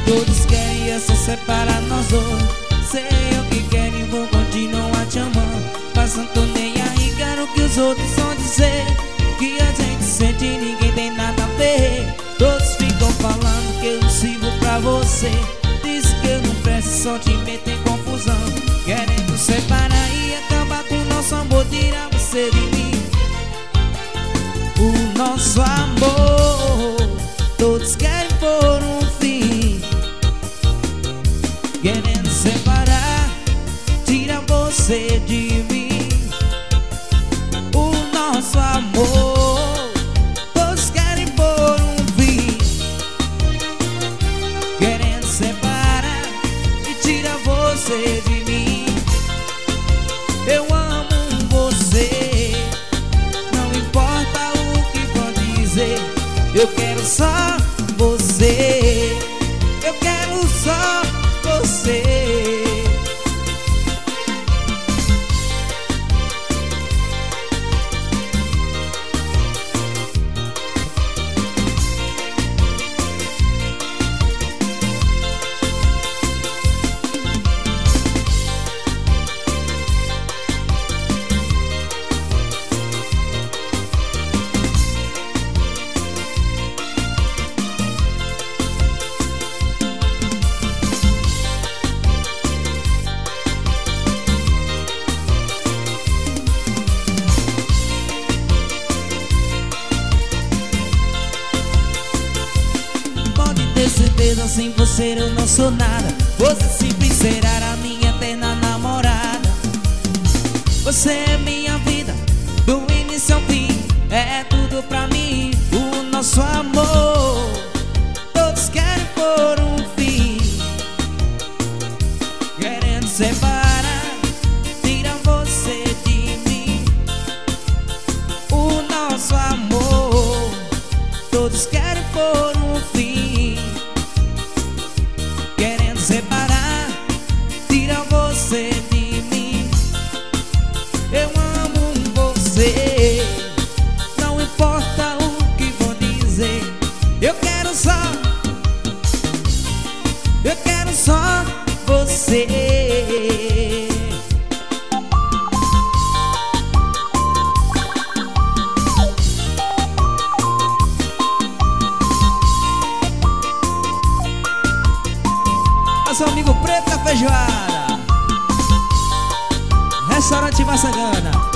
Todos querem é só separar nós dois. Sei o que querem, vou continuar te amando, mas não tô nem aí, quero que os outros vão dizer que a gente sente e ninguém tem nada a ver. Todos ficam falando que eu não sirvo pra você, diz que eu não presto, só te meto em confusão, querendo separar e acabar com o nosso amor, tirar você de mim. O nosso amor, todos querem pôr um fim, querendo separar, tira você de mim. O nosso amor, todos querem pôr um fim, querendo separar e tira você de mim. Eu amo você, não importa o que vão dizer, eu quero só você, eu quero só você. Ter certeza, sem você eu não sou nada, você sempre será a minha eterna namorada. Você é minha vida, do início ao fim, é tudo pra mim. O nosso amor, todos querem pôr um fim, querendo separar, tira você de mim. O nosso amor, todos querem pôr um fim, querendo separar, tira você de mim. Eu amo você, não importa o que vão dizer, eu quero só você. Seu amigo Preto da Feijoada, Restaurante Maçangana.